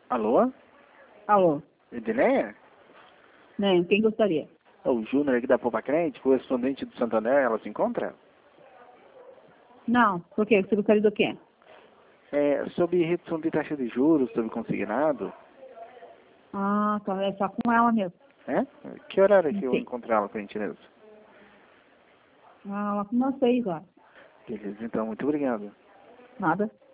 Alô? Alô, Edileia? né? Quem gostaria? É o Júnior aqui da Poupa Crente, correspondente do Santander, ela se encontra? Não, por quê? Você gostaria do quê? É, sobre redução de taxa de juros, sobre consignado. Ah, tá, é só com ela mesmo. É? Que horário que eu Sim. encontro ela, por gentileza? Ah, ela com vocês, ó. Beleza, então, muito obrigado. Nada.